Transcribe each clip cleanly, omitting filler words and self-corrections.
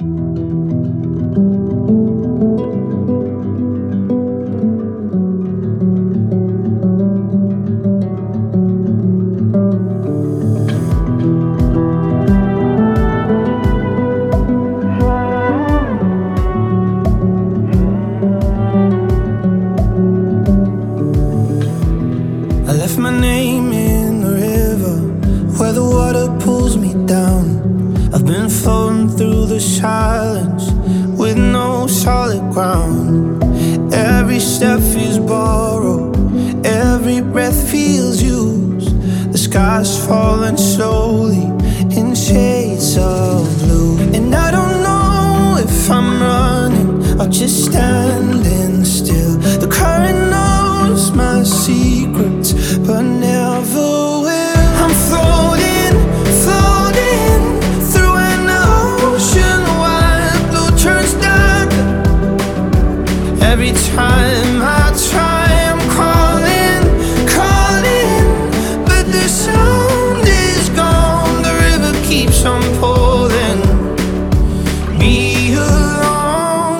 I left my name in the river where the water pulls me down. I've been floating through the silence with no solid ground. Every step feels borrowed, every breath feels used. The sky's falling slowly in shades of blue. And I don't know if I'm running or just standing still. The current knows my secrets, but never will. I'm floating, floating through an ocean wide blue turns dark. Every time I try, I'm calling, calling, but the sound is gone. The river keeps on pulling me along.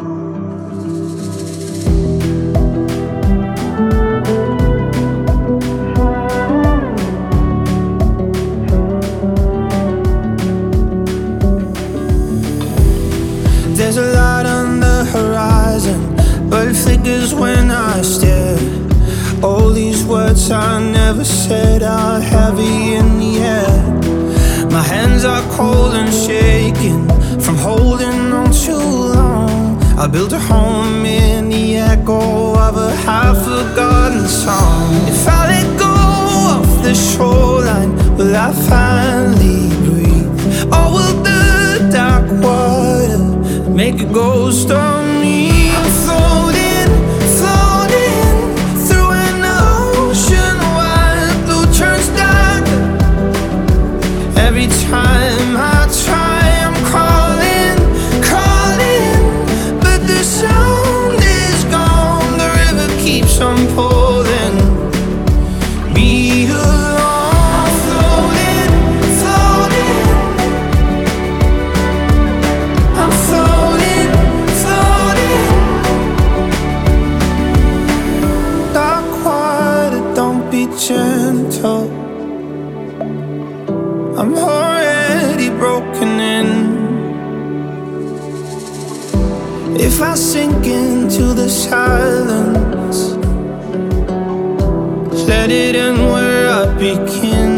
There's a light on the horizon, but it flickers when I stare. All these words I never said are heavy in the air. My hands are cold and shaking from holding on too long. I built a home in the echo of a half-forgotten song. If I let go of the shoreline, will I finally breathe? Or will the dark water make a ghost of me? I'm floating, floating through an ocean wide blue turns dark. Every time I try, I'm calling, calling, but the sound is gone. The river keeps on pulling me along. I'm floating, floating. I'm floating, floating. Dark water, don't be gentle. I'm already broken in. If I sink into the silence, let it end where I begin.